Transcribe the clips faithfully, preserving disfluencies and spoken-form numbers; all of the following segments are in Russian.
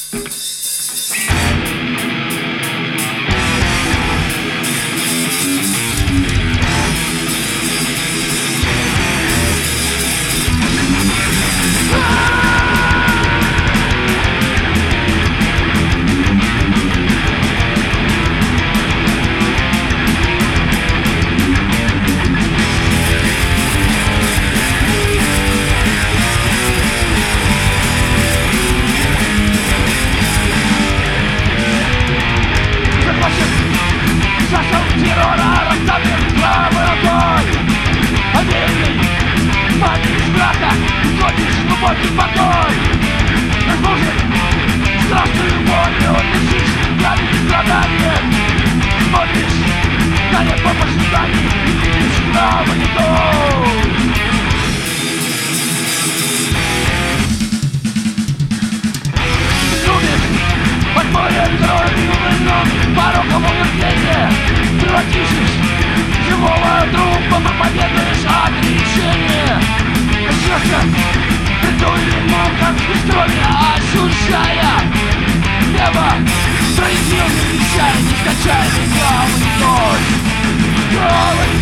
Живого трупа проповедуешь отречение. Сердце придумали моком из крови ощущая небо, проявил замечая нескончаемый кровый дождь. Кровый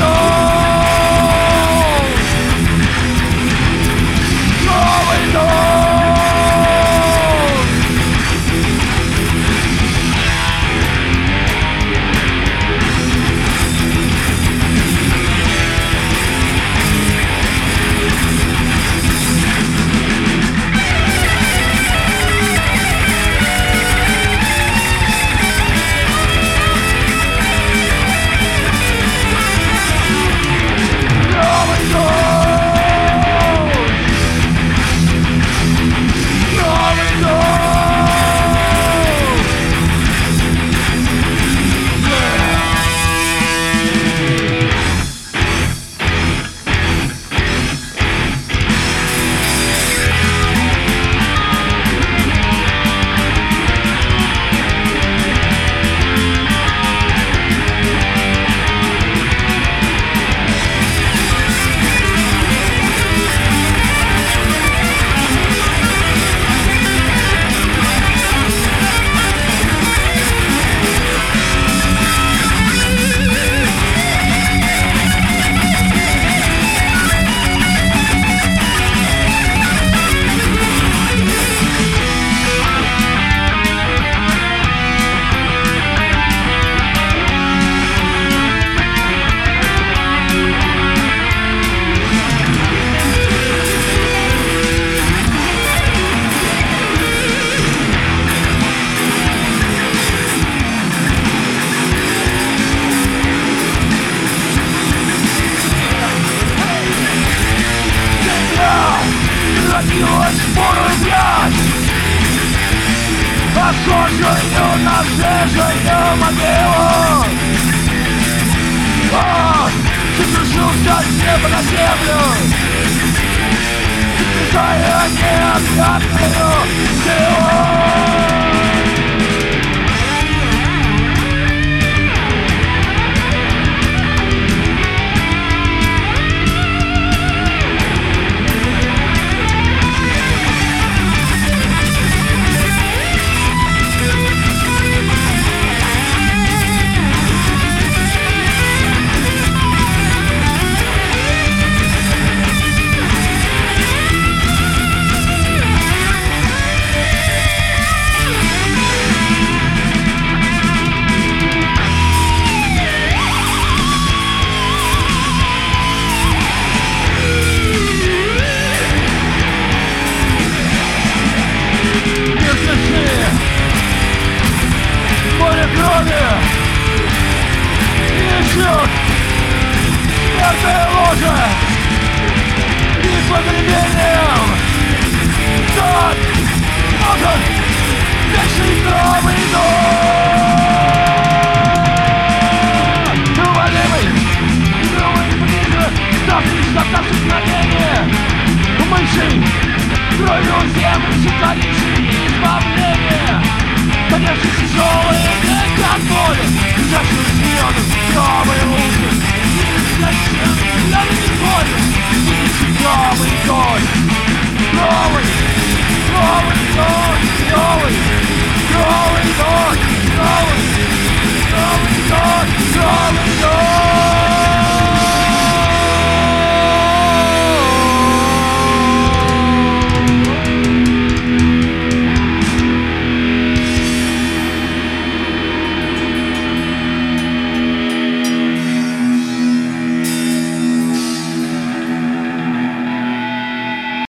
дождь. Кровый дождь. Похожую на свежую могилу. О, ты кружился с неба на землю, питая необъятную силу. Смертная ложа и погребением тот нужен вечный кровый дождь. Неумолимый, новый ближе, ставшийся от наших мгновения, умывший кровью землю, сотворивший избавление, поднявший тяжелые века от боли, лежащий слезы, кровые лужи. Зачем? Я не понял, и кровый дождь.